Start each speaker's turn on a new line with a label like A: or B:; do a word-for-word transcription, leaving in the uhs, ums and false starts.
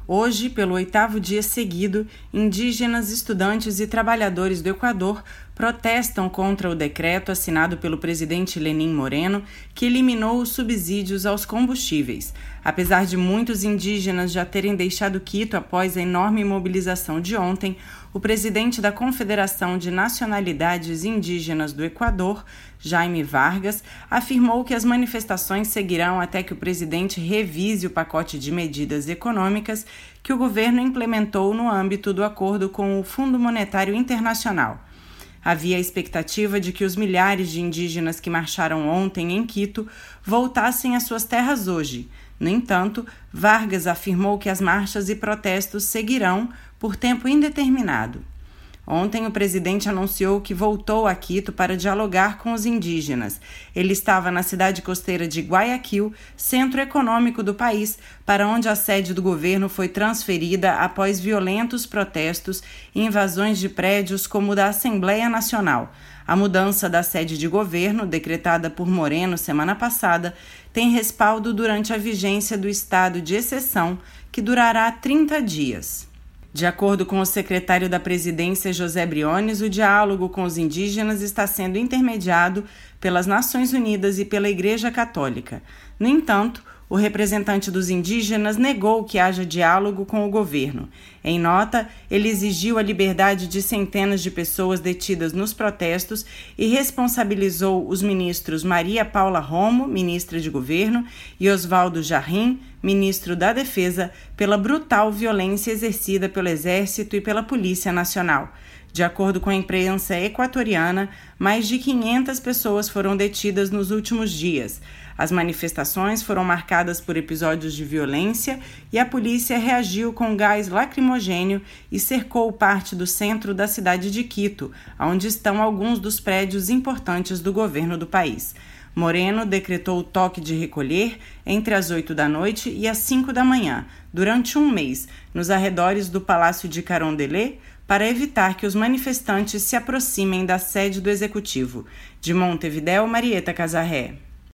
A: Hoje, pelo oitavo dia seguido, indígenas, estudantes e trabalhadores do Equador protestam contra o decreto assinado pelo presidente Lenín Moreno, que eliminou os subsídios aos combustíveis. Apesar de muitos indígenas já terem deixado Quito após a enorme mobilização de ontem, o presidente da Confederação de Nacionalidades Indígenas do Equador, Jaime Vargas, afirmou que as manifestações seguirão até que o presidente revise o pacote de medidas econômicas que o governo implementou no âmbito do acordo com o Fundo Monetário Internacional. Havia a expectativa de que os milhares de indígenas que marcharam ontem em Quito voltassem às suas terras hoje. No entanto, Vargas afirmou que as marchas e protestos seguirão por tempo indeterminado. Ontem, o presidente anunciou que voltou a Quito para dialogar com os indígenas. Ele estava na cidade costeira de Guayaquil, centro econômico do país, para onde a sede do governo foi transferida após violentos protestos e invasões de prédios como o da Assembleia Nacional. A mudança da sede de governo, decretada por Moreno semana passada, tem respaldo durante a vigência do estado de exceção, que durará trinta dias. De acordo com o secretário da Presidência, José Briones, o diálogo com os indígenas está sendo intermediado pelas Nações Unidas e pela Igreja Católica. No entanto, o representante dos indígenas negou que haja diálogo com o governo. Em nota, ele exigiu a liberdade de centenas de pessoas detidas nos protestos e responsabilizou os ministros Maria Paula Romo, ministra de Governo, e Osvaldo Jarrim, ministro da Defesa, pela brutal violência exercida pelo Exército e pela Polícia Nacional. De acordo com a imprensa equatoriana, mais de quinhentas pessoas foram detidas nos últimos dias. As manifestações foram marcadas por episódios de violência e a polícia reagiu com gás lacrimogênio e cercou parte do centro da cidade de Quito, onde estão alguns dos prédios importantes do governo do país. Moreno decretou o toque de recolher entre as oito da noite e as cinco da manhã, durante um mês, nos arredores do Palácio de Carondelet, para evitar que os manifestantes se aproximem da sede do Executivo. De Montevidéu, Marieta Casarré.